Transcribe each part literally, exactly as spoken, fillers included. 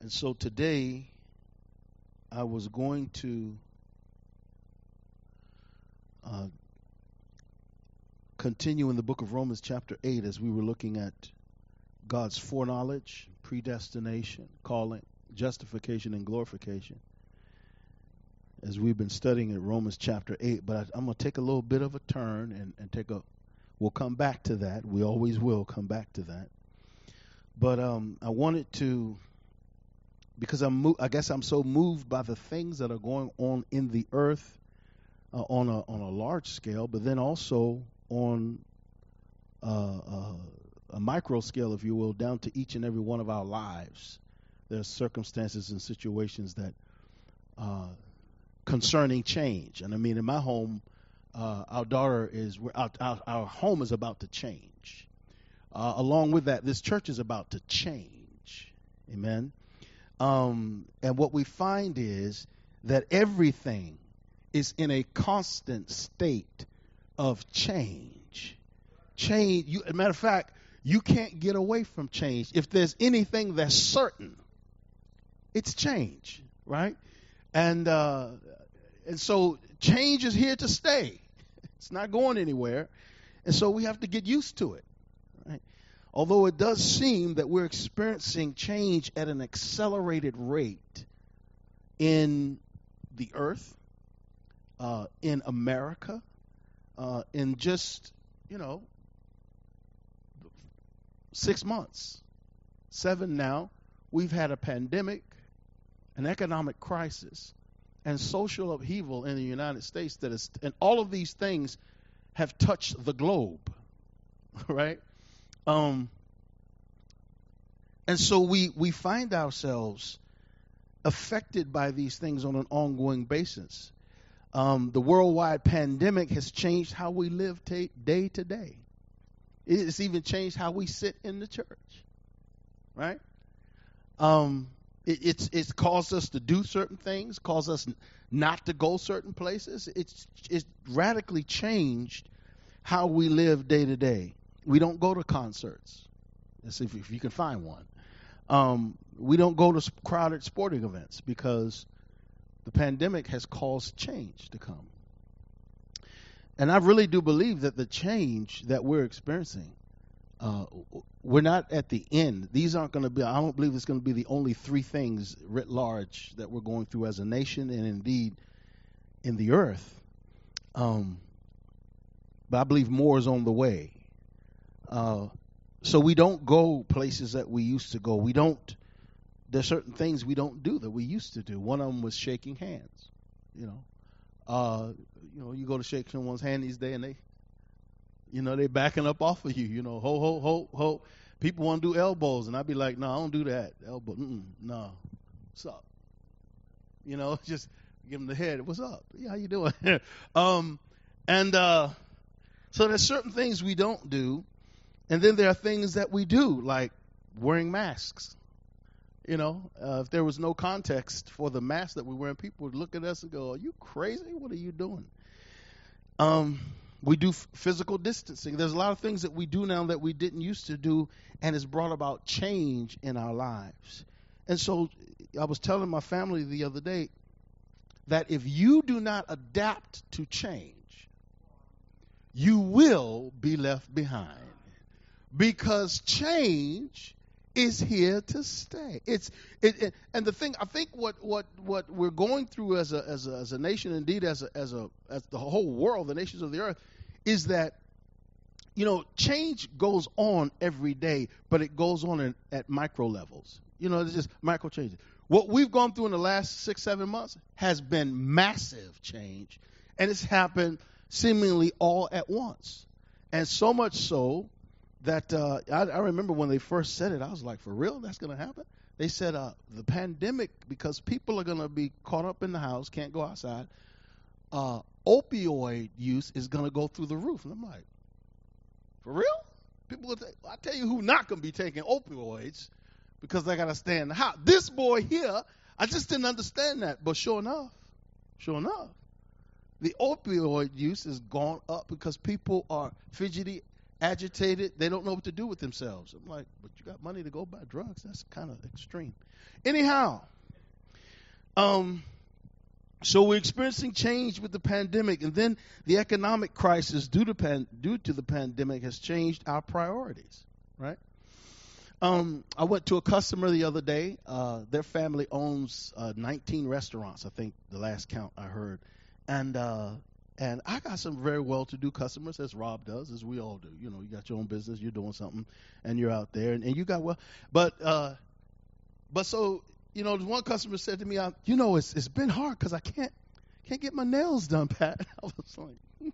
And so today I was going to uh, continue in the book of Romans chapter eight as we were looking at God's foreknowledge, predestination, calling, justification, and glorification. As we've been studying at Romans chapter eight, but I, I'm going to take a little bit of a turn and, and take a, we'll come back to that. We always will come back to that. But um, I wanted to, because I'm, mo- I guess I'm so moved by the things that are going on in the earth uh, on a on a large scale, but then also on uh, uh, a micro scale, if you will, down to each and every one of our lives. There's circumstances and situations that uh, concerning change, and I mean, in my home, uh, our daughter is our, our, our home is about to change. Uh, along with that, this church is about to change. Amen. Um, and what we find is that everything is in a constant state of change. Change. You, as a matter of fact, you can't get away from change. If there's anything that's certain, it's change, right? And uh, and so change is here to stay. It's not going anywhere, and so we have to get used to it. Right? Although it does seem that we're experiencing change at an accelerated rate in the earth, uh, in America, uh, in just, you know, six months, seven now, we've had a pandemic, an economic crisis, and social upheaval in the United States that is, and all of these things have touched the globe, right? Um, and so we, we find ourselves affected by these things on an ongoing basis. Um, the worldwide pandemic has changed how we live ta- day to day. It's even changed how we sit in the church, right? Um, it, it's it's caused us to do certain things, caused us n- not to go certain places. It's it's radically changed how we live day to day. We don't go to concerts. Let's see if, if you can find one. Um, we don't go to crowded sporting events because the pandemic has caused change to come. And I really do believe that the change that we're experiencing, uh, we're not at the end. These aren't going to be, I don't believe it's going to be the only three things writ large that we're going through as a nation and indeed in the earth. Um, but I believe more is on the way. Uh, so we don't go places that we used to go. We don't, there's certain things we don't do that we used to do. One of them was shaking hands, you know. Uh, you know, you go to shake someone's hand these days and they, you know, they backing up off of you, you know, ho, ho, ho, ho. People want to do elbows, and I'd be like, no, I don't do that. Elbow, mm-mm, no. What's up? You know, just give them the head. What's up? Yeah, how you doing? um, and uh, so there's certain things we don't do, and then there are things that we do, like wearing masks. You know, uh, if there was no context for the mask that we're wearing, people would look at us and go, are you crazy? What are you doing? Um, we do f- physical distancing. There's a lot of things that we do now that we didn't used to do, and it's brought about change in our lives. And so I was telling my family the other day that if you do not adapt to change, you will be left behind, because change is here to stay. It's it, it, and the thing, I think what what what we're going through as a as a as a nation, indeed as a as a as the whole world, the nations of the earth, is that, you know, change goes on every day, but it goes on in, at micro levels. You know, it's just micro changes. What we've gone through in the last six seven months has been massive change, and it's happened seemingly all at once, and so much so that uh, I, I remember when they first said it, I was like, for real, that's going to happen? They said uh, the pandemic, because people are going to be caught up in the house, can't go outside, uh, opioid use is going to go through the roof. And I'm like, for real? People will take, I tell you who not going to be taking opioids because they got to stay in the house. This boy here, I just didn't understand that. But sure enough, sure enough, the opioid use has gone up because people are fidgety agitated. They don't know what to do with themselves. I'm like, but you got money to go buy drugs? That's kind of extreme. Anyhow, um, so we're experiencing change with the pandemic, and then the economic crisis due to pan, due to the pandemic has changed our priorities, right? Um, I went to a customer the other day. Uh, their family owns uh, nineteen restaurants, I think the last count I heard, and uh, and I got some very well-to-do customers, as Rob does, as we all do. You know, you got your own business, you're doing something, and you're out there, and, and you got well, but uh, but so you know, one customer said to me, I, you know, it's it's been hard because I can't can't get my nails done, Pat. I was like.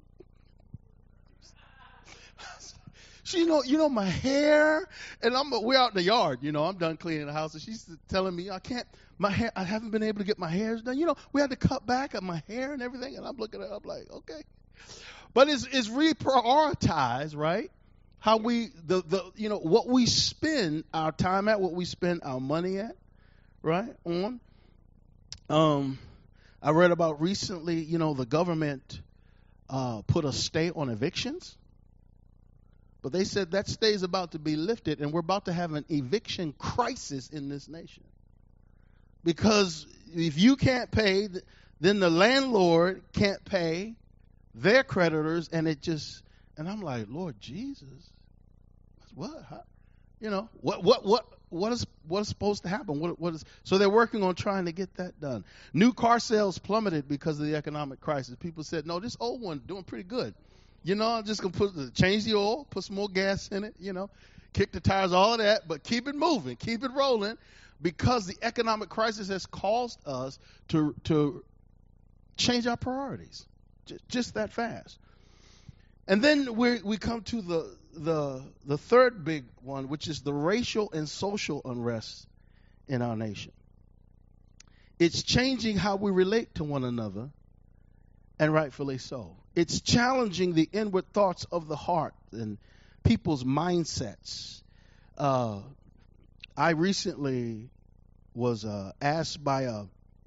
She, you know, you know my hair, and I'm we're out in the yard. You know, I'm done cleaning the house, and she's telling me I can't. My hair, I haven't been able to get my hairs done. You know, we had to cut back on my hair and everything, and I'm looking at her, I'm like, okay, but it's it's reprioritized, right? How we the the you know what we spend our time at, what we spend our money at, right? On. Um, I read about recently. You know, the government uh, put a stay on evictions. But they said that stay is about to be lifted, and we're about to have an eviction crisis in this nation. Because if you can't pay, then the landlord can't pay their creditors, and it just, and I'm like, Lord Jesus, what? How, you know, what, what, what, what is, what is supposed to happen? What, what is? So they're working on trying to get that done. New car sales plummeted because of the economic crisis. People said, no, this old one's doing pretty good. You know, I'm just going to put change the oil, put some more gas in it, you know, kick the tires, all of that, but keep it moving, keep it rolling, because the economic crisis has caused us to to change our priorities, J- just that fast. And then we we come to the the the third big one, which is the racial and social unrest in our nation. It's changing how we relate to one another, and rightfully so. It's challenging the inward thoughts of the heart and people's mindsets. Uh, I recently was uh, asked by a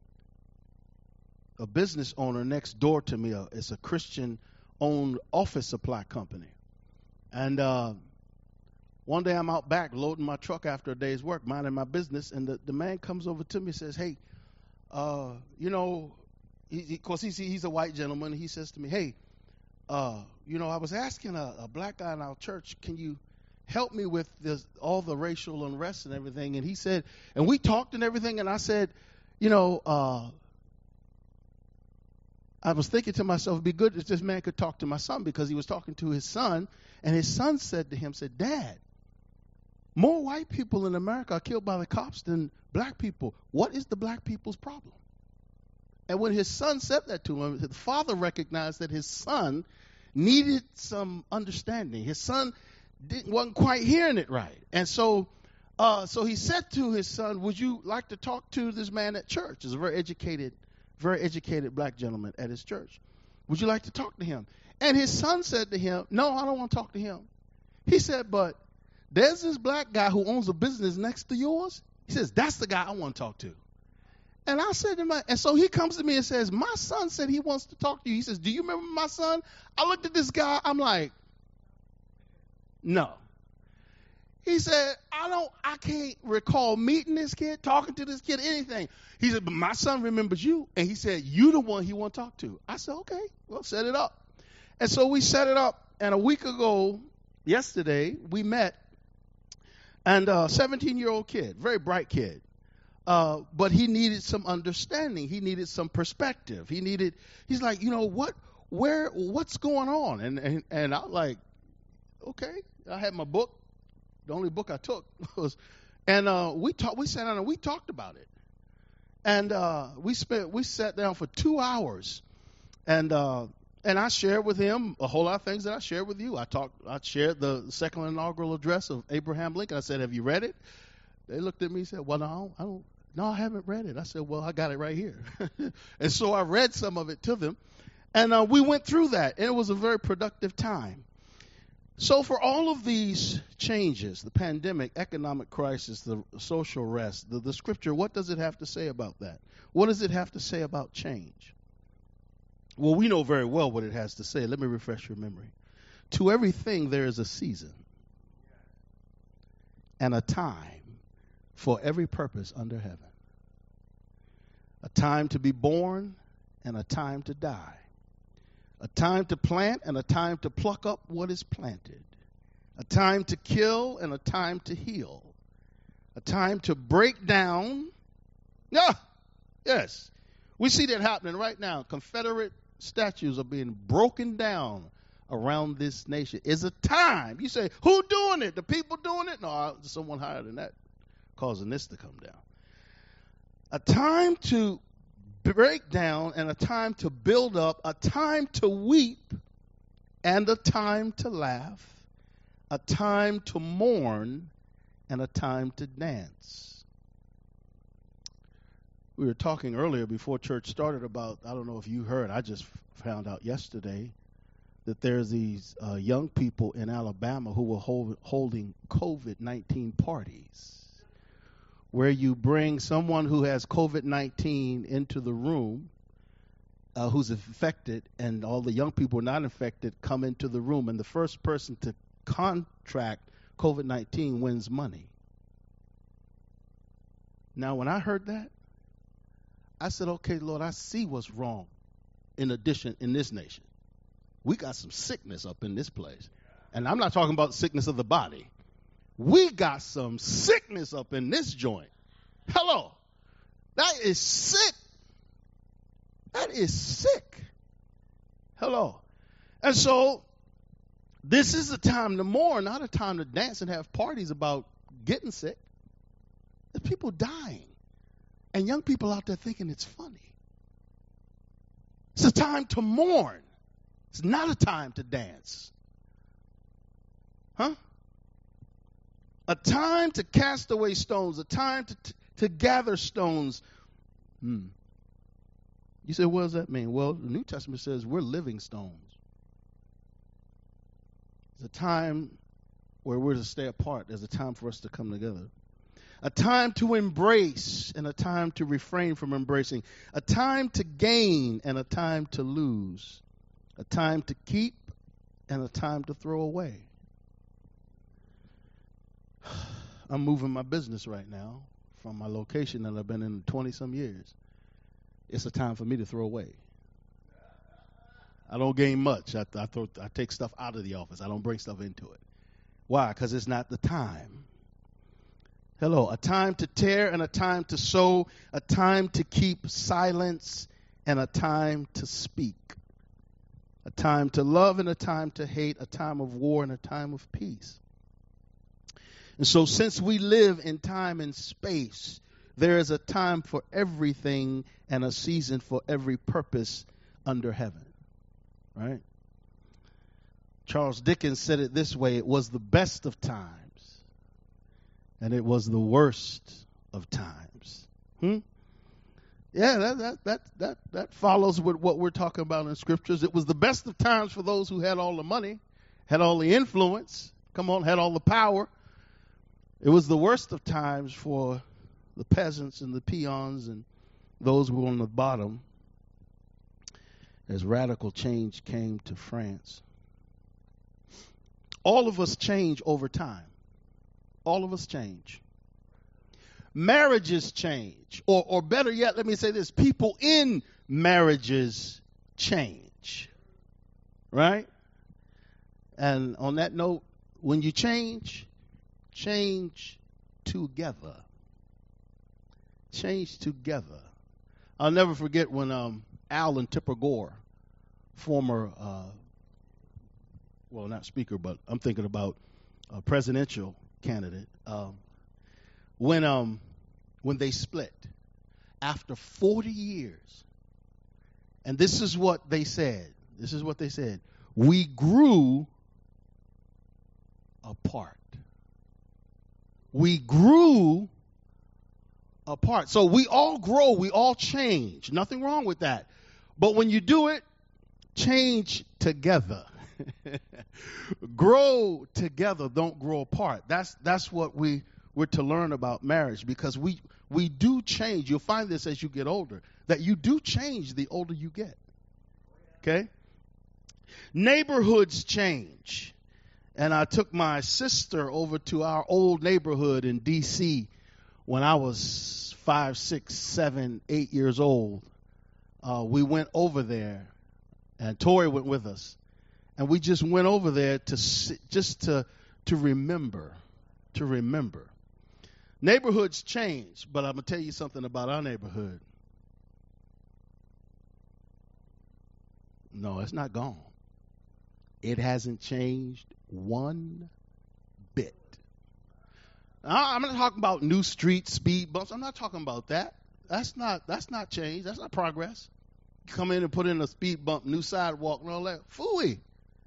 a business owner next door to me. Uh, it's a Christian-owned office supply company. And uh, one day I'm out back loading my truck after a day's work, minding my business, and the, the man comes over to me and says, hey, uh, you know, Of course, he's, he's a white gentleman. He says to me, hey, uh, you know, I was asking a, a black guy in our church, can you help me with this, all the racial unrest and everything? And he said, and we talked and everything, and I said, you know, uh, I was thinking to myself, it'd be good if this man could talk to my son, because he was talking to his son, and his son said to him, said, Dad, more white people in America are killed by the cops than black people. What is the black people's problem? And when his son said that to him, the father recognized that his son needed some understanding. His son didn't, wasn't quite hearing it right. And so uh, so he said to his son, would you like to talk to this man at church? He's a very educated, very educated black gentleman at his church. Would you like to talk to him? And his son said to him, no, I don't want to talk to him. He said, but there's this black guy who owns a business next to yours. He says, that's the guy I want to talk to. And I said to him, and so he comes to me and says, my son said he wants to talk to you. He says, do you remember my son? I looked at this guy. I'm like, no. He said, I don't, I can't recall meeting this kid, talking to this kid, anything. He said, but my son remembers you. And he said, you the one he want to talk to. I said, okay, well, set it up. And so we set it up. And a week ago, yesterday, we met. And a seventeen-year-old kid, very bright kid. Uh, but he needed some understanding. He needed some perspective. He needed, he's like, you know, what, where, what's going on? And, and, and I was like, okay. I had my book. The only book I took was, and uh, we talked, we sat down and we talked about it. And uh, we spent, we sat down for two hours. And, uh, and I shared with him a whole lot of things that I shared with you. I talked, I shared the second inaugural address of Abraham Lincoln. I said, have you read it? They looked at me and said, well, no, I don't, I don't No, I haven't read it. I said, well, I got it right here. And so I read some of it to them. And uh, we went through that. And it was a very productive time. So for all of these changes, the pandemic, economic crisis, the social rest, the, the scripture, what does it have to say about that? What does it have to say about change? Well, we know very well what it has to say. Let me refresh your memory. To everything there is a season and a time for every purpose under heaven. A time to be born and a time to die. A time to plant and a time to pluck up what is planted. A time to kill and a time to heal. A time to break down. Yeah, yes. We see that happening right now. Confederate statues are being broken down around this nation. It's a time. You say, who doing it? The people doing it? No, someone higher than that causing this to come down. A time to break down and a time to build up, a time to weep and a time to laugh, a time to mourn and a time to dance. We were talking earlier before church started about, I don't know if you heard, I just found out yesterday that there's these uh, young people in Alabama who were hold, holding COVID nineteen parties, where you bring someone who has COVID nineteen into the room, uh, who's infected, and all the young people not infected come into the room, and the first person to contract COVID nineteen wins money. Now, when I heard that, I said, okay, Lord, I see what's wrong in addition in this nation. We got some sickness up in this place. And I'm not talking about sickness of the body. We got some sickness up in this joint. Hello. That is sick. That is sick. Hello. And so this is a time to mourn, not a time to dance and have parties about getting sick. There's people dying. And young people out there thinking it's funny. It's a time to mourn. It's not a time to dance. Huh? A time to cast away stones, a time to, to, to gather stones. Hmm. You say, what does that mean? Well, the New Testament says we're living stones. It's a time where we're to stay apart. There's a time for us to come together. A time to embrace and a time to refrain from embracing. A time to gain and a time to lose. A time to keep and a time to throw away. I'm moving my business right now from my location that I've been in twenty-some years. It's a time for me to throw away. I don't gain much. I, I, throw, I take stuff out of the office. I don't bring stuff into it. Why? Because it's not the time. Hello. A time to tear and a time to sow. A time to keep silence and a time to speak. A time to love and a time to hate, a time of war and a time of peace. And so since we live in time and space, there is a time for everything and a season for every purpose under heaven. Right? Charles Dickens said it this way: it was the best of times and it was the worst of times. Hmm? Yeah, that, that that that that follows with what we're talking about in scriptures. It was the best of times for those who had all the money, had all the influence, come on, had all the power. It was the worst of times for the peasants and the peons and those who were on the bottom as radical change came to France. All of us change over time. All of us change. Marriages change, or or better yet, let me say this, people in marriages change, right? And on that note, when you change, change together. Change together. I'll never forget when um, Al and Tipper Gore, former, uh, well, not speaker, but I'm thinking about a presidential candidate, um, when um when they split after forty years. And this is what they said. This is what they said. We grew apart. We grew apart. So we all grow, we all change. Nothing wrong with that. But when you do it, change together. Grow together, don't grow apart. That's that's what we we're to learn about marriage, because we we do change. You'll find this as you get older, that you do change the older you get. Okay? Neighborhoods change. And I took my sister over to our old neighborhood in D C when I was five, six, seven, eight years old. Uh, we went over there, and Tori went with us. And we just went over there to sit, just to to remember, to remember. Neighborhoods change, but I'm going to tell you something about our neighborhood. No, it's not gone. It hasn't changed one bit. I'm not talking about new streets, speed bumps. I'm not talking about that. That's not that's not change. That's not progress. Come in and put in a speed bump, new sidewalk, and all that. Phooey.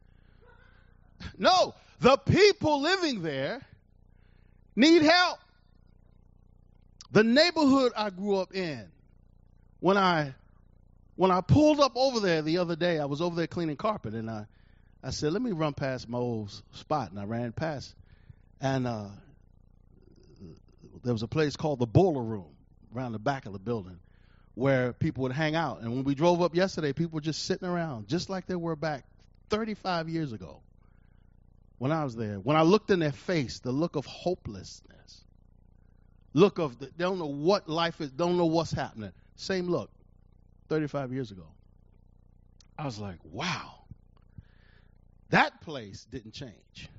No, the people living there need help. The neighborhood I grew up in, when I when I pulled up over there the other day, I was over there cleaning carpet, and I, I said, let me run past my old spot, and I ran past, and uh, there was a place called the Boiler Room around the back of the building where people would hang out. And when we drove up yesterday, people were just sitting around, just like they were back thirty-five years ago when I was there. When I looked in their face, the look of hopelessness, look of, the, they don't know what life is, don't know what's happening. Same look, thirty-five years ago. I was like, wow, that place didn't change.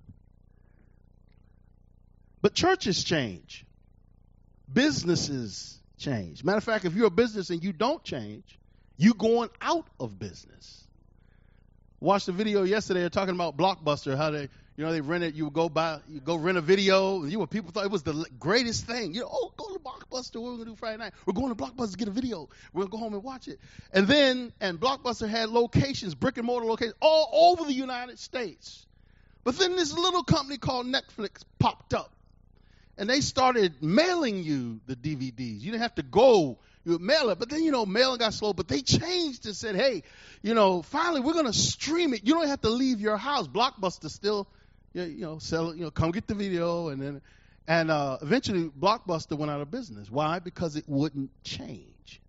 But churches change. Businesses change. Matter of fact, if you're a business and you don't change, you're going out of business. Watched a video yesterday. They're talking about Blockbuster, how they, you know, they rent it. You would go buy, you go rent a video. You know, people thought it was the greatest thing. You know, oh, go to Blockbuster. What are we gonna do Friday night? We're going to Blockbuster to get a video. We're gonna go home and watch it. And then, and Blockbuster had locations, brick and mortar locations, all over the United States. But then this little company called Netflix popped up, and they started mailing you the D V Ds. You didn't have to go. You would mail it. But then, you know, mailing got slow. But they changed and said, hey, you know, finally we're going to stream it. You don't have to leave your house. Blockbuster still, you know, sell it, you know, come get the video. And then, and uh, eventually Blockbuster went out of business. Why? Because it wouldn't change.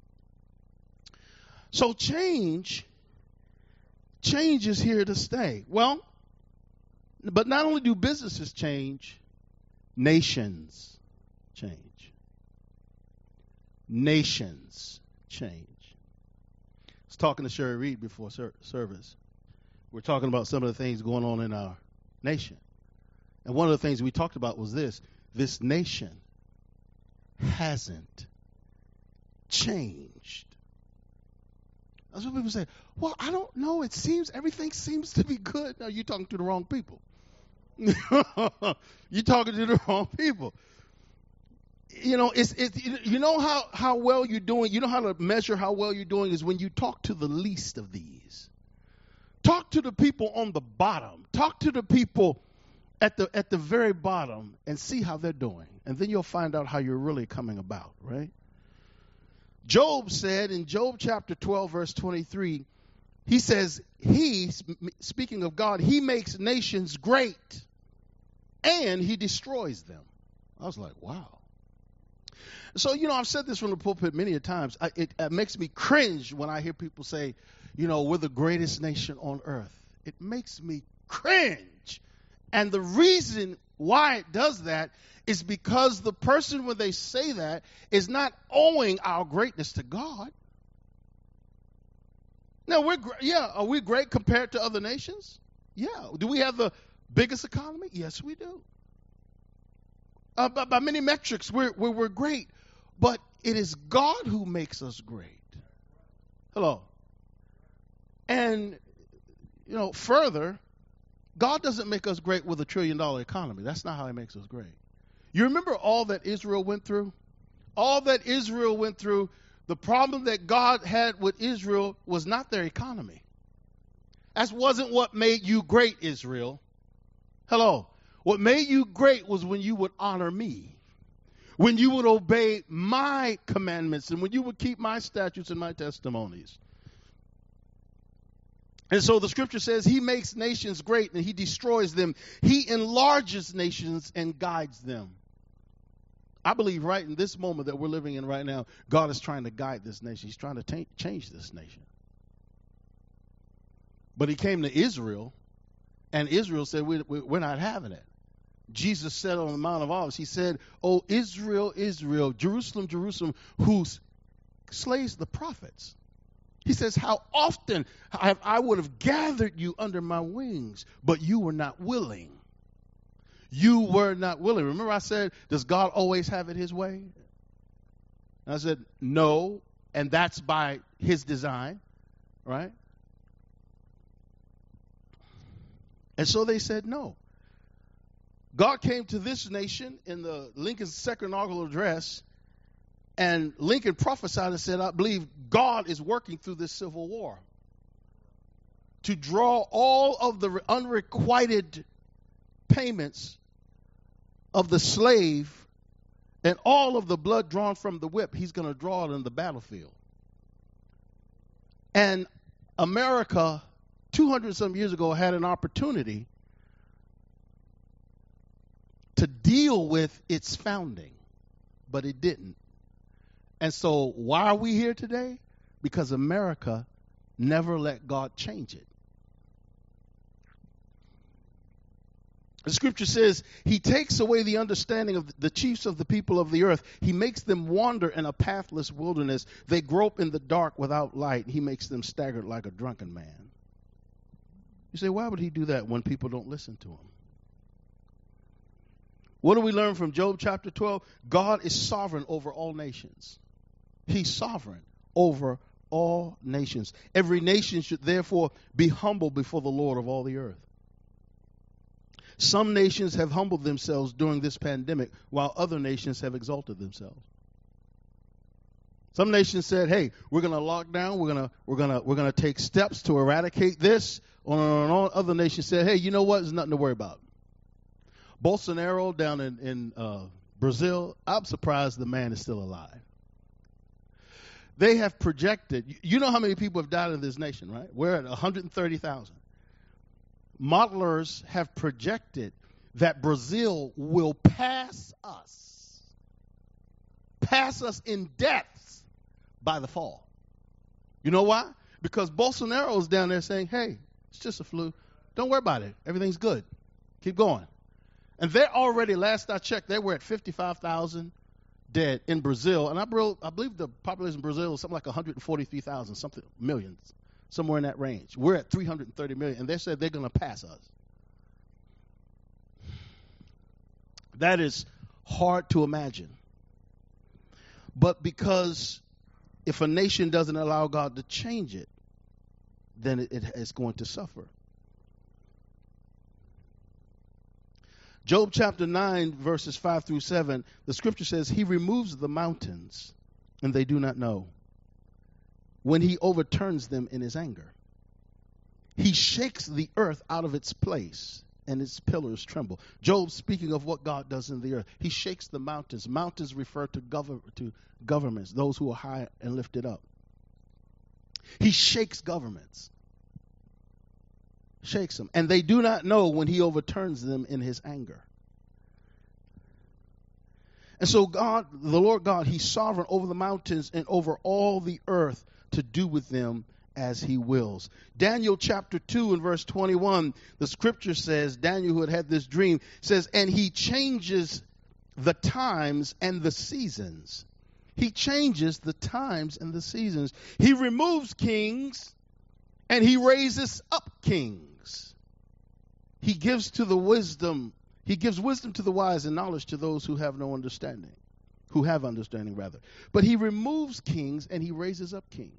So change, change is here to stay. Well, but not only do businesses change, nations change. Nations change. I was talking to Sherry Reed before ser- service. We're talking about some of the things going on in our nation. And one of the things we talked about was this. This nation hasn't changed. That's what people say. Well, I don't know. It seems, everything seems to be good. No, you're talking to the wrong people. You're talking to the wrong people. You know, it's, it's you know how, how well you're doing. You know how to measure how well you're doing is when you talk to the least of these. Talk to the people on the bottom. Talk to the people at the at the very bottom and see how they're doing. And then you'll find out how you're really coming about, right? Job said in Job chapter twelve, verse twenty-three, he says, he, speaking of God, he makes nations great and he destroys them. I was like, wow. So, you know, I've said this from the pulpit many a times. I, it, it makes me cringe when I hear people say, you know, we're the greatest nation on earth. It makes me cringe. And the reason why it does that is because the person, when they say that, is not owing our greatness to God. Now, we're, yeah, are we great compared to other nations? Yeah. Do we have the biggest economy? Yes, we do. Uh, by, by many metrics, we're, we're, we're great. But it is God who makes us great. Hello. And, you know, further, God doesn't make us great with a trillion dollar economy. That's not how he makes us great. You remember all that Israel went through? All that Israel went through, the problem that God had with Israel was not their economy. That wasn't what made you great, Israel. Hello. What made you great was when you would honor me, when you would obey my commandments, and when you would keep my statutes and my testimonies. And so the scripture says he makes nations great and he destroys them. He enlarges nations and guides them. I believe right in this moment that we're living in right now, God is trying to guide this nation. He's trying to t- change this nation. But he came to Israel, and Israel said, we, we, we're not having it. Jesus said on the Mount of Olives, he said, "Oh, Israel, Israel, Jerusalem, Jerusalem, who slays the prophets." He says, "How often have I would have gathered you under my wings, but you were not willing." You were not willing. Remember I said, does God always have it his way? And I said, no, and that's by his design, right? And so they said no. God came to this nation in the Lincoln's second inaugural address, and Lincoln prophesied and said, I believe God is working through this civil war to draw all of the unrequited payments of the slave and all of the blood drawn from the whip. He's going to draw it in the battlefield. And America, two hundred some years ago, had an opportunity to deal with its founding, but it didn't. And so why are we here today? Because America never let God change it. The scripture says, he takes away the understanding of the chiefs of the people of the earth. He makes them wander in a pathless wilderness. They grope in the dark without light. He makes them staggered like a drunken man. You say, why would he do that when people don't listen to him? What do we learn from Job chapter twelve? God is sovereign over all nations. He's sovereign over all nations. Every nation should therefore be humble before the Lord of all the earth. Some nations have humbled themselves during this pandemic, while other nations have exalted themselves. Some nations said, "Hey, we're going to lock down. We're going to we're going to we're going to take steps to eradicate this." On and on. Other nations said, "Hey, you know what? There's nothing to worry about." Bolsonaro down in in uh, Brazil, I'm surprised the man is still alive. They have projected. You know how many people have died in this nation, right? We're at one hundred thirty thousand. Modelers have projected that Brazil will pass us, pass us in deaths by the fall. You know why? Because Bolsonaro is down there saying, "Hey, it's just a flu. Don't worry about it. Everything's good. Keep going." And they're already, last I checked, they were at fifty-five thousand dead in Brazil. And I, I believe the population in Brazil is something like one hundred forty-three thousand, something millions. Somewhere in that range. We're at three hundred thirty million, and they said they're going to pass us. That is hard to imagine. But because if a nation doesn't allow God to change it, then it, it is going to suffer. Job chapter nine, verses five through seven, the scripture says, he removes the mountains, and they do not know, when he overturns them in his anger. He shakes the earth out of its place, and its pillars tremble. Job, speaking of what God does in the earth, he shakes the mountains. Mountains refer to, gov- to governments, those who are high and lifted up. He shakes governments. Shakes them. And they do not know when he overturns them in his anger. And so God, the Lord God, he's sovereign over the mountains and over all the earth, to do with them as he wills. Daniel chapter two and verse twenty-one, the scripture says, Daniel, who had had this dream, says, and he changes the times and the seasons. He changes the times and the seasons. He removes kings and he raises up kings. He gives to the wisdom, he gives wisdom to the wise and knowledge to those who have no understanding. Who have understanding, rather. But he removes kings and he raises up kings.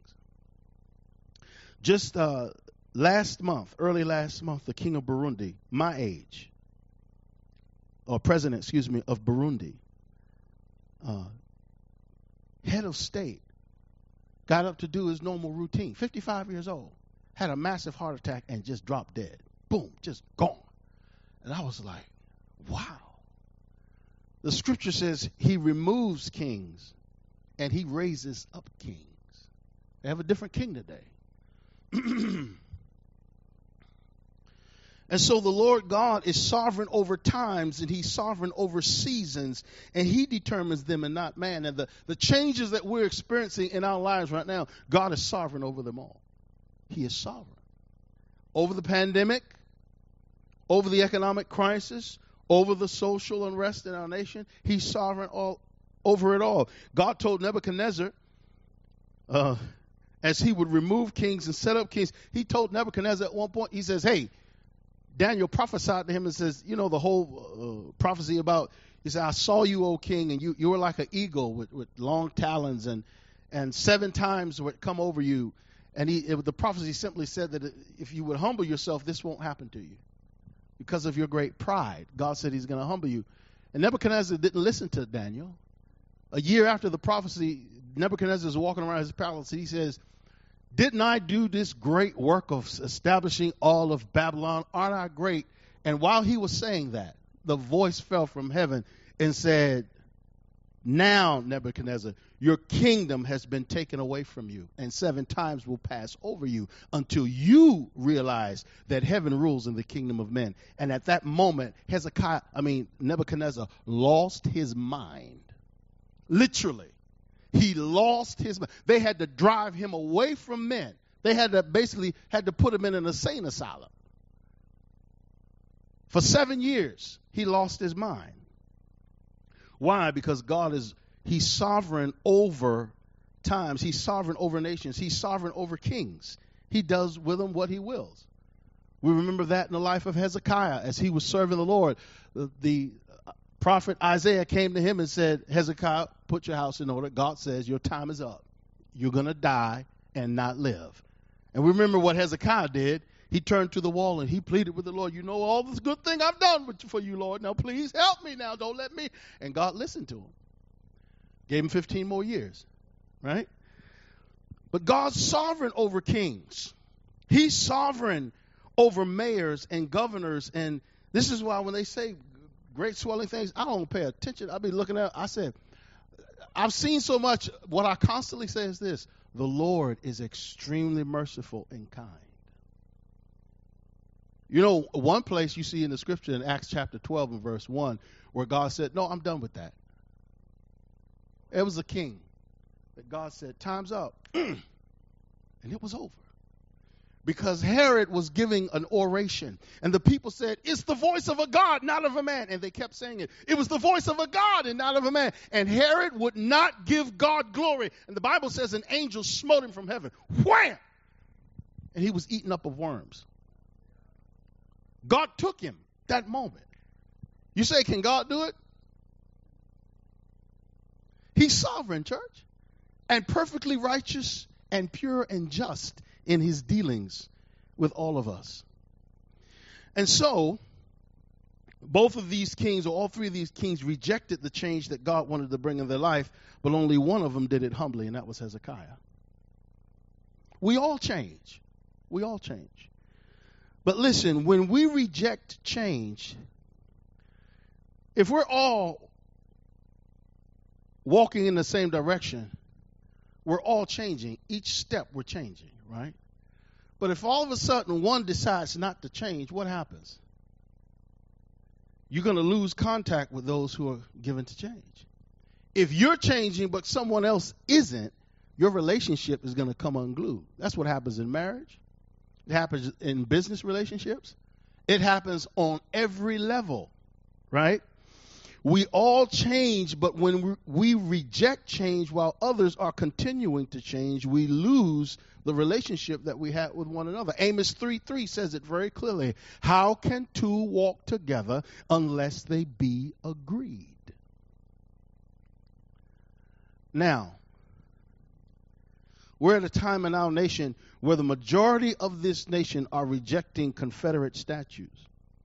Just uh, last month, early last month, the king of Burundi, my age, or president, excuse me, of Burundi, uh, head of state, got up to do his normal routine, fifty-five years old, had a massive heart attack and just dropped dead. Boom, just gone. And I was like, wow. The scripture says he removes kings and he raises up kings. They have a different king today. And so the Lord God is sovereign over times and he's sovereign over seasons, and he determines them and not man. And the, the changes that we're experiencing in our lives right now, God is sovereign over them all. He is sovereign over the pandemic, over the economic crisis, over the social unrest in our nation. He's sovereign all over it all. God told Nebuchadnezzar, uh, as he would remove kings and set up kings, he told Nebuchadnezzar at one point, he says, hey, Daniel prophesied to him and says, you know, the whole uh, prophecy about, he said, I saw you, O king, and you, you were like an eagle with, with long talons, and and seven times would come over you. And he, it, the prophecy simply said that if you would humble yourself, this won't happen to you because of your great pride. God said he's going to humble you. And Nebuchadnezzar didn't listen to Daniel. A year after the prophecy, Nebuchadnezzar is walking around his palace, and he says, didn't I do this great work of establishing all of Babylon? Aren't I great? And while he was saying that, the voice fell from heaven and said, now, Nebuchadnezzar, your kingdom has been taken away from you, and seven times will pass over you until you realize that heaven rules in the kingdom of men. And at that moment, Hezekiah, I mean, Nebuchadnezzar lost his mind. Literally. He lost his mind. They had to drive him away from men. They had to basically had to put him in an insane asylum. For seven years, he lost his mind. Why? Because God is, he's sovereign over times. He's sovereign over nations. He's sovereign over kings. He does with them what he wills. We remember that in the life of Hezekiah as he was serving the Lord. The, the prophet Isaiah came to him and said, Hezekiah, put your house in order. God says your time is up. You're going to die and not live. And we remember what Hezekiah did. He turned to the wall and he pleaded with the Lord. You know all this good thing I've done for you, Lord. Now please help me now. Don't let me. And God listened to him. Gave him fifteen more years. Right? But God's sovereign over kings. He's sovereign over mayors and governors. And this is why when they say great swelling things, I don't pay attention. I'll be looking at, I said, I've seen so much. What I constantly say is this: the Lord is extremely merciful and kind. You know, one place you see in the scripture in Acts chapter twelve and verse one where God said, no, I'm done with that. It was a king that God said, time's up. And it was over. Because Herod was giving an oration. And the people said, it's the voice of a God, not of a man. And they kept saying it. It was the voice of a God and not of a man. And Herod would not give God glory. And the Bible says an angel smote him from heaven. Wham! And he was eaten up of worms. God took him that moment. You say, can God do it? He's sovereign, church, and perfectly righteous and pure and just in his dealings with all of us. And so, both of these kings, or all three of these kings, rejected the change that God wanted to bring in their life, but only one of them did it humbly, and that was Hezekiah. We all change. We all change. But listen, when we reject change, if we're all walking in the same direction, we're all changing. Each step we're changing, right? But if all of a sudden one decides not to change, what happens? You're going to lose contact with those who are given to change. If you're changing but someone else isn't, your relationship is going to come unglued. That's what happens in marriage. It happens in business relationships. It happens on every level, right? We all change, but when we reject change while others are continuing to change, we lose the relationship that we have with one another. Amos three three says it very clearly. How can two walk together unless they be agreed? Now, we're at a time in our nation where the majority of this nation are rejecting Confederate statues.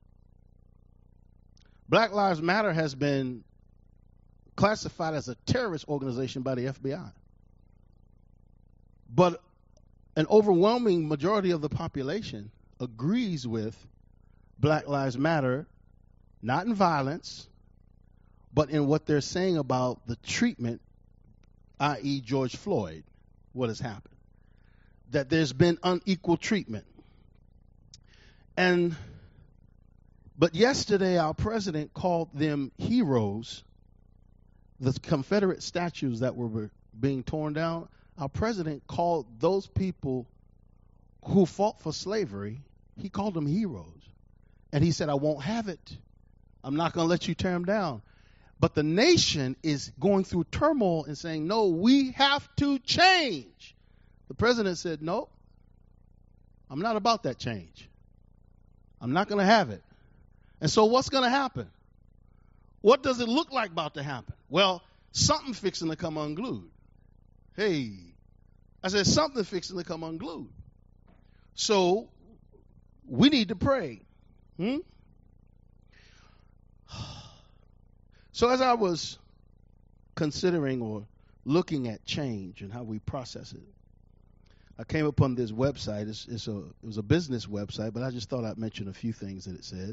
Black Lives Matter has been classified as a terrorist organization by the F B I. But an overwhelming majority of the population agrees with Black Lives Matter, not in violence, but in what they're saying about the treatment, that is. George Floyd, what has happened. That there's been unequal treatment. And But yesterday, our president called them heroes. The Confederate statues that were being torn down, our president called those people who fought for slavery He called them heroes. And he said, I won't have it. I'm not going to let you tear them down. But the nation is going through turmoil and saying, no, we have to change. The president said, no, I'm not about that change. I'm not going to have it. And so what's going to happen? What does it look like about to happen? Well, something fixing to come unglued. Hey, I said something fixing to come unglued. So we need to pray. Hmm? So as I was considering or looking at change and how we process it, I came upon this website. It's, it's a, it was a business website, but I just thought I'd mention a few things that it said.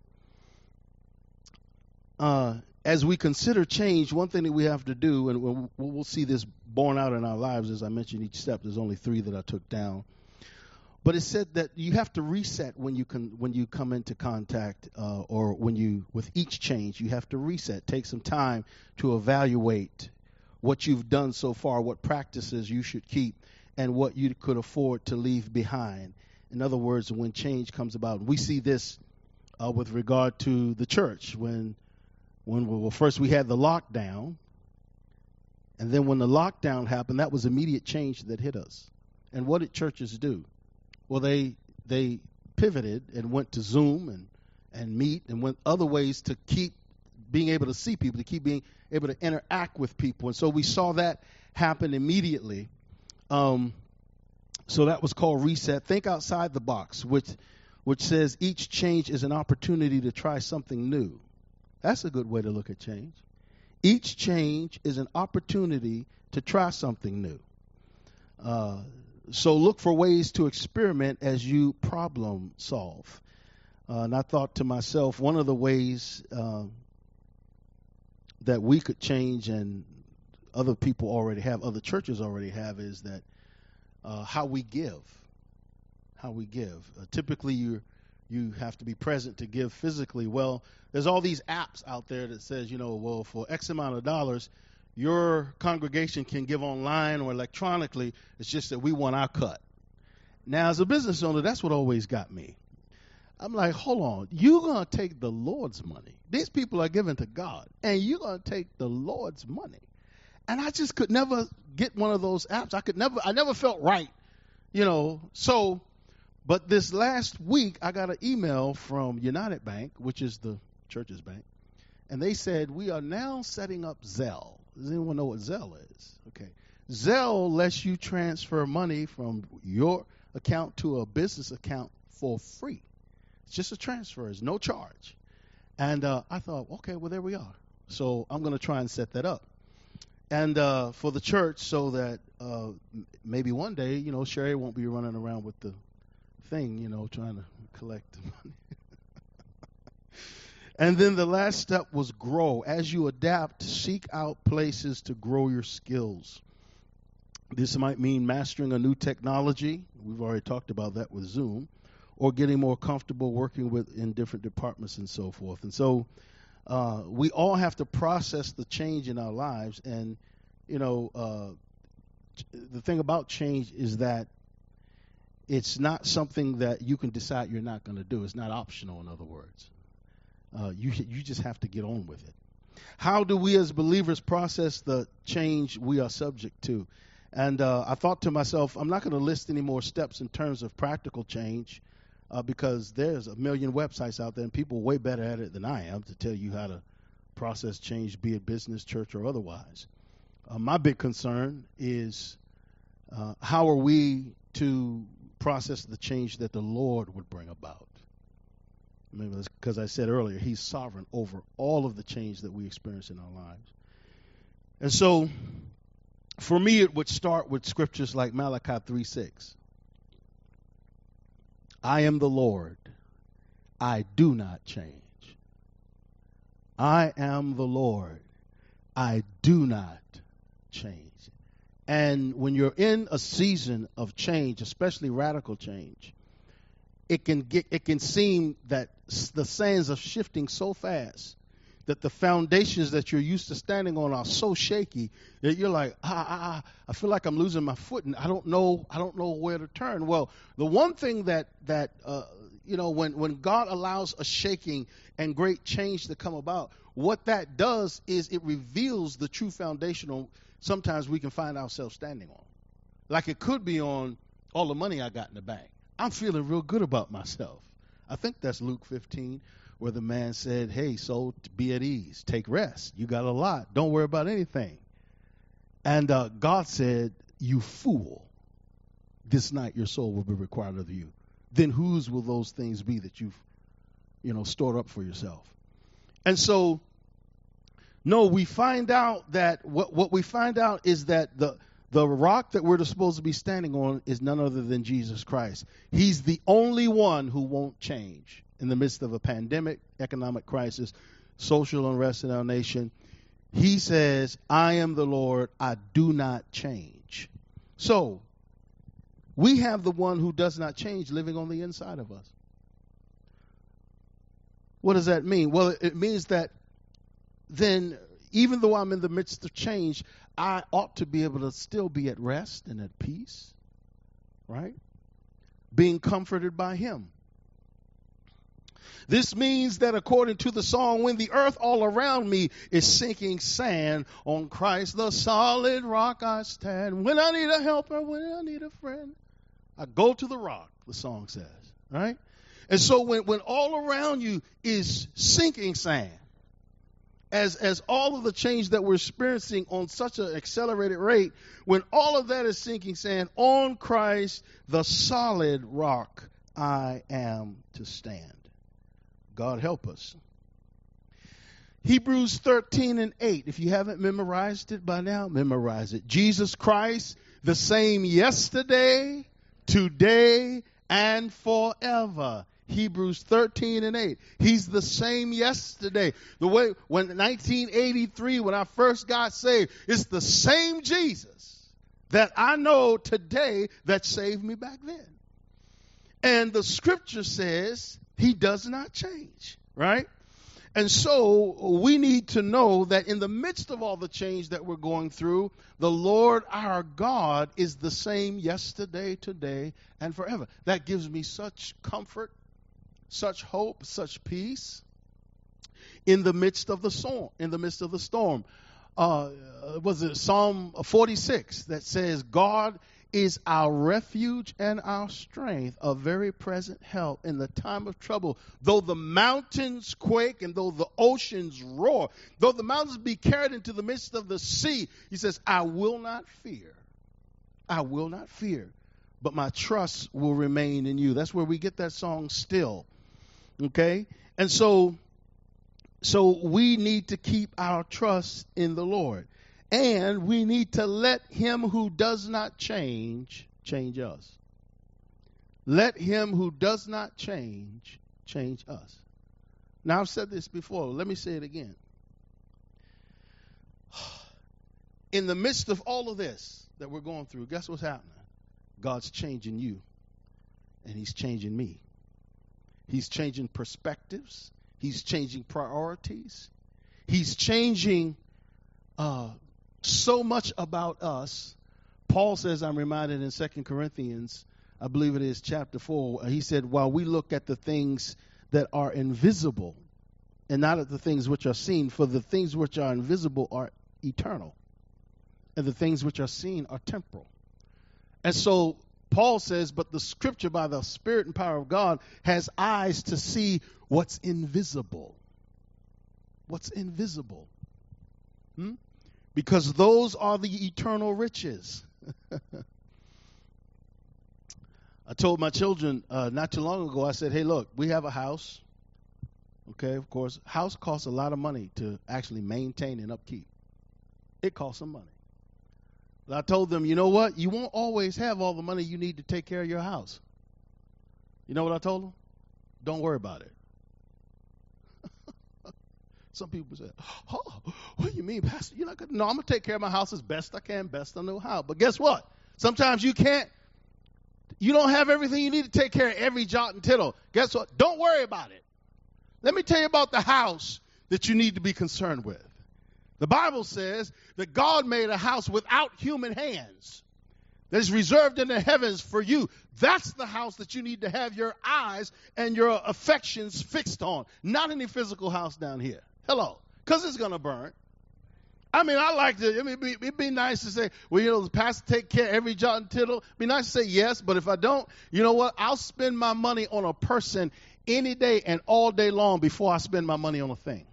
Uh, as we consider change, one thing that we have to do, and we'll, we'll see this borne out in our lives, as I mentioned each step. There's only three that I took down. But it said that you have to reset when you can when you come into contact uh, or when you with each change. You have to reset. Take some time to evaluate what you've done so far, what practices you should keep, and what you could afford to leave behind. In other words, when change comes about, we see this uh, with regard to the church. When when well, first we had the lockdown, and then when the lockdown happened, that was immediate change that hit us. And what did churches do? Well, they they pivoted and went to Zoom and, and Meet and went other ways to keep being able to see people, to keep being able to interact with people. And so we saw that happen immediately. Um, so that was called reset. Think outside the box, which which says each change is an opportunity to try something new. That's a good way to look at change. Each change is an opportunity to try something new. Uh So look for ways to experiment as you problem solve. Uh, and I thought to myself, one of the ways uh, that we could change, and other people already have, other churches already have, is that uh, how we give. How we give. Uh, typically, you you have to be present to give physically. Well, there's all these apps out there that says, you know, well, for X amount of dollars, your congregation can give online or electronically. It's just that we want our cut. Now, as a business owner, that's what always got me. I'm like, hold on. You're going to take the Lord's money. These people are giving to God, and you're going to take the Lord's money. And I just could never get one of those apps. I could never, I never felt right, you know. So, but this last week, I got an email from United Bank, which is the church's bank, and they said, we are now setting up Zelle. Does anyone know what Zelle is? Okay. Zelle lets you transfer money from your account to a business account for free. It's just a transfer. It's no charge. And uh, I thought, okay, well, there we are. So I'm going to try and set that up. And uh, for the church, so that uh, maybe one day, you know, Sherry won't be running around with the thing, you know, trying to collect the money. And then the last step was grow. As you adapt, seek out places to grow your skills. This might mean mastering a new technology. We've already talked about that with Zoom. Or getting more comfortable working with in different departments and so forth. And so uh, we all have to process the change in our lives. And, you know, uh, the thing about change is that it's not something that you can decide you're not going to do. It's not optional, in other words. Uh, you you just have to get on with it. How do we as believers process the change we are subject to? And uh, I thought to myself, I'm not going to list any more steps in terms of practical change uh, because there's a million websites out there and people way better at it than I am to tell you how to process change, be it business, church, or otherwise. Uh, my big concern is uh, how are we to process the change that the Lord would bring about? Because I said earlier, he's sovereign over all of the change that we experience in our lives. And so, for me, it would start with scriptures like Malachi three six. I am the Lord. I do not change. I am the Lord. I do not change. And when you're in a season of change, especially radical change, it can get it can seem that the sands are shifting so fast that the foundations that you're used to standing on are so shaky that you're like, ah, ah, ah, I feel like I'm losing my foot and I don't know I don't know where to turn. Well, the one thing that that uh, you know, when, when God allows a shaking and great change to come about, what that does is it reveals the true foundational sometimes we can find ourselves standing on. Like it could be on all the money I got in the bank. I'm feeling real good about myself. I think that's Luke fifteen, where the man said, hey, soul, be at ease. Take rest. You got a lot. Don't worry about anything. And uh, God said, you fool. This night your soul will be required of you. Then whose will those things be that you've, you know, stored up for yourself? And so, no, we find out that what, what we find out is that the the rock that we're supposed to be standing on is none other than Jesus Christ. He's the only one who won't change in the midst of a pandemic, economic crisis, social unrest in our nation. He says, I am the Lord, I do not change. So, we have the one who does not change living on the inside of us. What does that mean? Well, it means that then, even though I'm in the midst of change, I ought to be able to still be at rest and at peace, right? Being comforted by him. This means that according to the song, when the earth all around me is sinking sand, on Christ the solid rock I stand. When I need a helper, when I need a friend, I go to the rock, the song says, right? And so when, when all around you is sinking sand, as, as all of the change that we're experiencing on such an accelerated rate, when all of that is sinking sand, on Christ the solid rock I am to stand. God help us. Hebrews thirteen and eight. If you haven't memorized it by now, memorize it. Jesus Christ, the same yesterday, today, and forever. Hebrews thirteen and eight. He's the same yesterday. The way when nineteen eighty-three, when I first got saved, it's the same Jesus that I know today that saved me back then. And the scripture says he does not change, right? And so we need to know that in the midst of all the change that we're going through, the Lord our God is the same yesterday, today, and forever. That gives me such comfort, such hope, such peace in the midst of the storm. In the midst of the storm, uh, was it Psalm forty-six that says, "God is our refuge and our strength, a very present help in the time of trouble. Though the mountains quake and though the oceans roar, though the mountains be carried into the midst of the sea," he says, "I will not fear. I will not fear, but my trust will remain in you." That's where we get that song, Still. Okay? And so, so we need to keep our trust in the Lord. And we need to let him who does not change, change us. Let him who does not change, change us. Now, I've said this before. Let me say it again. In the midst of all of this that we're going through, guess what's happening? God's changing you, and he's changing me. He's changing perspectives. He's changing priorities. He's changing uh, so much about us. Paul says, I'm reminded in Second Corinthians, I believe it is chapter four, he said, while we look at the things that are invisible and not at the things which are seen, for the things which are invisible are eternal, and the things which are seen are temporal. And so Paul says, but the scripture by the Spirit and power of God has eyes to see what's invisible. What's invisible. Hmm? Because those are the eternal riches. I told my children uh, not too long ago, I said, hey, look, we have a house. Okay, of course, house costs a lot of money to actually maintain and upkeep. It costs some money. But I told them, you know what? You won't always have all the money you need to take care of your house. You know what I told them? Don't worry about it. Some people say, oh, what do you mean, Pastor? You're not gonna, no, I'm going to take care of my house as best I can, best I know how. But guess what? Sometimes you can't. You don't have everything you need to take care of every jot and tittle. Guess what? Don't worry about it. Let me tell you about the house that you need to be concerned with. The Bible says that God made a house without human hands. that is reserved in the heavens for you. That's the house that you need to have your eyes and your affections fixed on. Not any physical house down here. Hello. Because it's going to burn. I mean, I like to, I mean, it'd be, it'd be nice to say, well, you know, the pastor take care of every jot and tittle. It'd be nice to say yes, but if I don't, you know what? I'll spend my money on a person any day and all day long before I spend my money on a thing.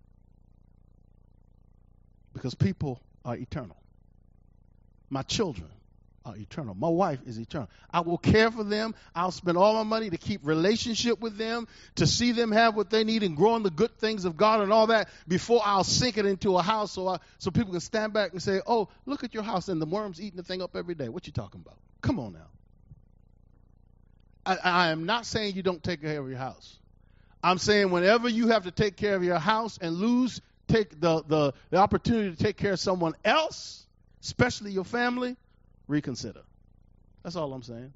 Because people are eternal. My children are eternal. My wife is eternal. I will care for them. I'll spend all my money to keep relationship with them, to see them have what they need and grow in the good things of God and all that before I'll sink it into a house so I, so people can stand back and say, oh, look at your house and the worms eating the thing up every day. What you talking about? Come on now. I, I am not saying you don't take care of your house. I'm saying whenever you have to take care of your house and lose take the, the, the opportunity to take care of someone else, especially your family, reconsider. That's all I'm saying.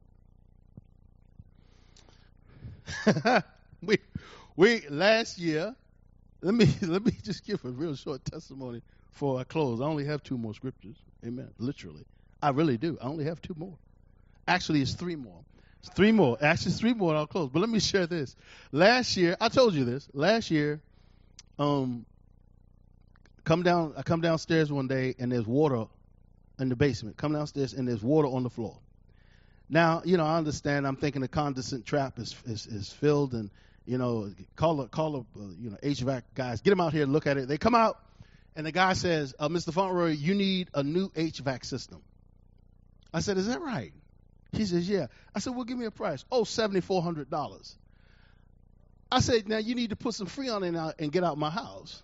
we we last year, let me let me just give a real short testimony before I close. I only have two more scriptures. Amen. Literally. I really do. I only have two more. Actually, it's three more. It's three more. Actually, it's three more and I'll close. But let me share this. Last year, I told you this. Last year, um come down I come downstairs one day and there's water in the basement. Come downstairs and there's water on the floor. Now, you know, I understand. I'm thinking the condensate trap is is, is filled, and you know, call a call a uh, you know H V A C guys, get them out here and look at it. They come out, and the guy says, uh, "Mister Fauntleroy, you need a new H V A C system." I said, "Is that right?" He says, "Yeah." I said, "Well, give me a price." "Oh, seventy four hundred dollars." I said, "Now you need to put some Freon in out and get out my house."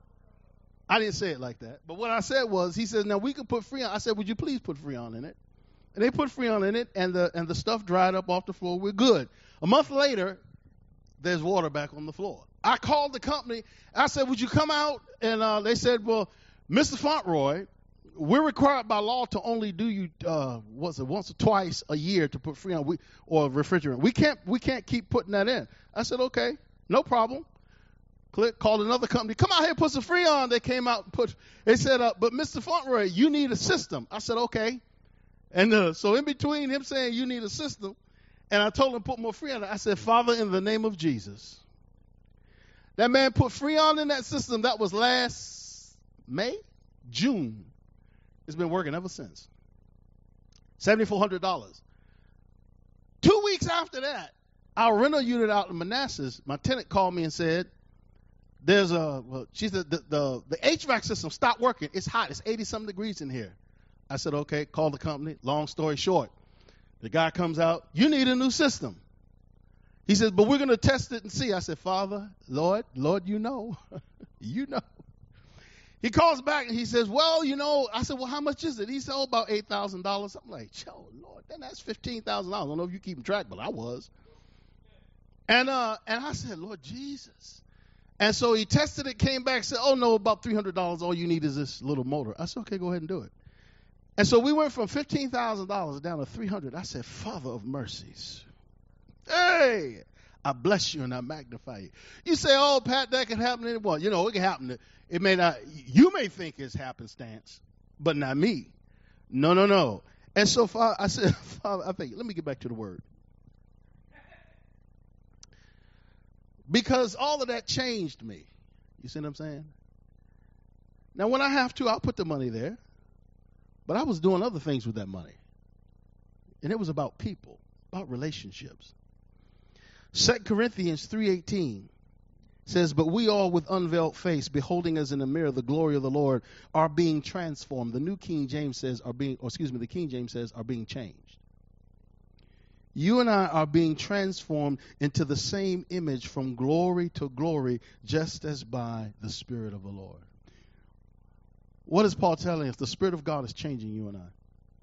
I didn't say it like that. But what I said was, he says, now we can put Freon. I said, would you please put Freon in it? And they put Freon in it, and the and the stuff dried up off the floor. We're good. A month later, there's water back on the floor. I called the company. I said, would you come out? And uh, they said, well, Mister Fauntleroy, we're required by law to only do you uh, what's it, once or twice a year to put Freon we, or refrigerant. We can't we can't keep putting that in. I said, okay, no problem. Click, called another company. Come out here, put some Freon. They came out and put. They said, uh, but Mister Fauntleroy, you need a system. I said, okay. And uh, so in between him saying you need a system, and I told him put more Freon. I said, Father, in the name of Jesus. That man put Freon in that system. That was last May, June. It's been working ever since. seven thousand four hundred dollars. Two weeks after that, our rental unit out in Manassas, my tenant called me and said, There's a, well, she said, the, the, the H V A C system stopped working. It's hot. It's eighty-something degrees in here. I said, okay, call the company. Long story short, the guy comes out, you need a new system. He says, but we're going to test it and see. I said, Father, Lord, Lord, you know. you know. He calls back and he says, well, you know, I said, well, how much is it? He said, oh, about eight thousand dollars. I'm like, oh, Lord, then that's fifteen thousand dollars. I don't know if you're keeping track, but I was. And, uh, and I said, Lord Jesus. And so he tested it, came back, said, oh, no, about three hundred dollars. All you need is this little motor. I said, okay, go ahead and do it. And so we went from fifteen thousand dollars down to three hundred dollars. I said, Father of mercies. Hey, I bless you and I magnify you. You say, oh, Pat, that can happen to anyone. You know, it can happen. To, it may not, you may think it's happenstance, but not me. No, no, no. And so Father, I said, Father, I think, let me get back to the word. Because all of that changed me. You see what I'm saying? Now, when I have to, I'll put the money there. But I was doing other things with that money. And it was about people, about relationships. Second Corinthians three eighteen says, but we all with unveiled face, beholding as in a mirror the glory of the Lord, are being transformed. The New King James says, are being, or excuse me, the King James says, are being changed. You and I are being transformed into the same image from glory to glory, just as by the Spirit of the Lord. What is Paul telling us? The Spirit of God is changing you and I.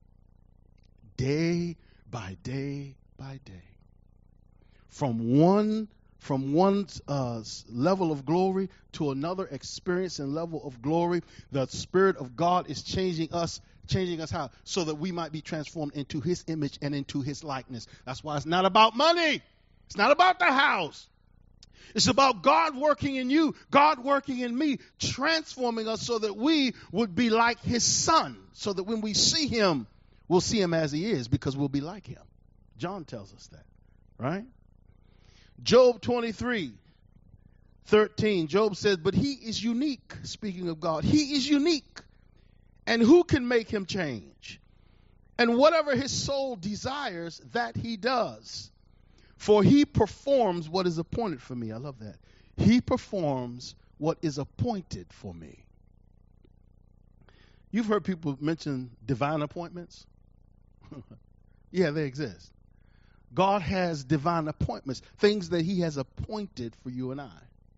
Day by day by day. From one, from one uh, level of glory to another experience and level of glory, the Spirit of God is changing us. Changing us how? So that we might be transformed into his image and into his likeness. That's why it's not about money. It's not about the house. It's about God working in you, God working in me, transforming us so that we would be like his son. So that when we see him, We'll see him as he is because we'll be like him. John tells us that, right? Job twenty-three, thirteen. Job says, but he is unique. Speaking of God, he is unique. And who can make him change? And whatever his soul desires, that he does. For he performs what is appointed for me. I love that. He performs what is appointed for me. You've heard people mention divine appointments? Yeah, they exist. God has divine appointments, things that he has appointed for you and I.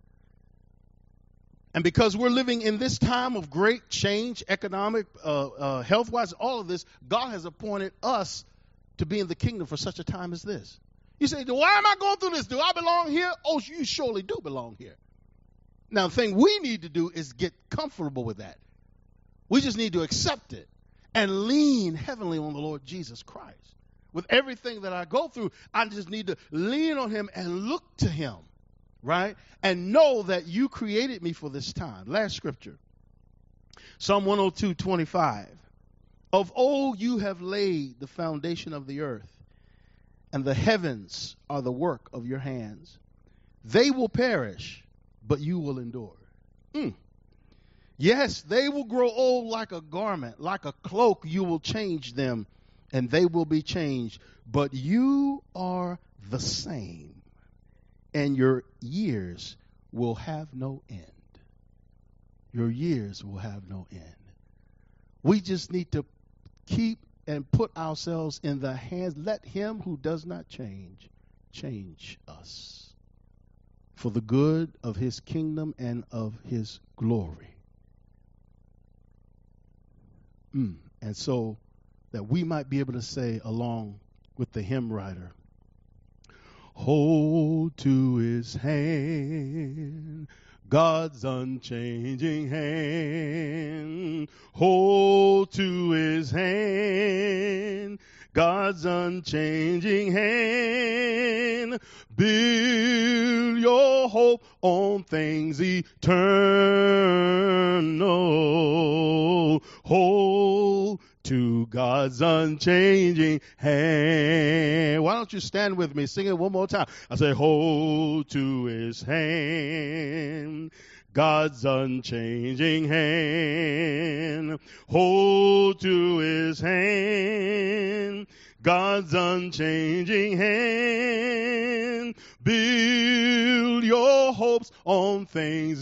And because we're living in this time of great change, economic, uh, uh, health-wise, all of this, God has appointed us to be in the kingdom for such a time as this. You say, why am I going through this? Do I belong here? Oh, you surely do belong here. Now, the thing we need to do is get comfortable with that. We just need to accept it and lean heavily on the Lord Jesus Christ. With everything that I go through, I just need to lean on him and look to him, right? And know that you created me for this time. Last scripture, Psalm one oh two, twenty-five. Of old you have laid the foundation of the earth, and the heavens are the work of your hands. They will perish, but you will endure. Mm. Yes, they will grow old like a garment, like a cloak. You will change them, and they will be changed. But you are the same, and your years will have no end. Your years will have no end. We just need to keep and put ourselves in the hands. Let him who does not change, change us for the good of his kingdom and of his glory. Mm. And so that we might be able to say, along with the hymn writer, hold to his hand, God's unchanging hand. Hold to his hand, God's unchanging hand. Build your hope on things eternal. Hold to God's unchanging hand. Why don't you stand with me? Sing it one more time. I say, hold to his hand, God's unchanging hand. Hold to his hand, God's unchanging hand. Build your hopes on things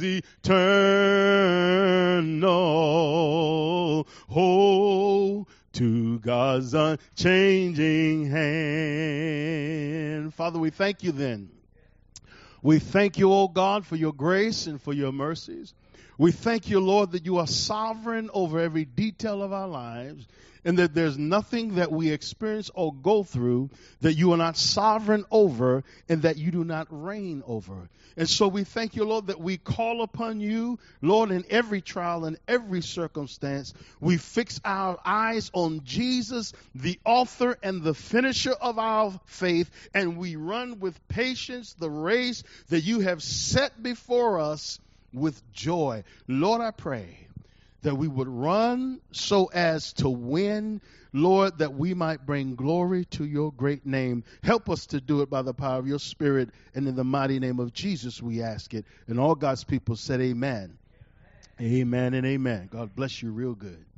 eternal. Hold to God's unchanging hand. Father, we thank you then. We thank you, oh God, for your grace and for your mercies. We thank you, Lord, that you are sovereign over every detail of our lives, and that there's nothing that we experience or go through that you are not sovereign over and that you do not reign over. And so we thank you, Lord, that we call upon you, Lord, in every trial and every circumstance. We fix our eyes on Jesus, the author and the finisher of our faith, and we run with patience the race that you have set before us with joy. Lord, I pray that we would run so as to win, Lord, that we might bring glory to your great name. Help us to do it by the power of your Spirit, and in the mighty name of Jesus we ask it. And all God's people said amen. Amen, amen and amen. God bless you real good.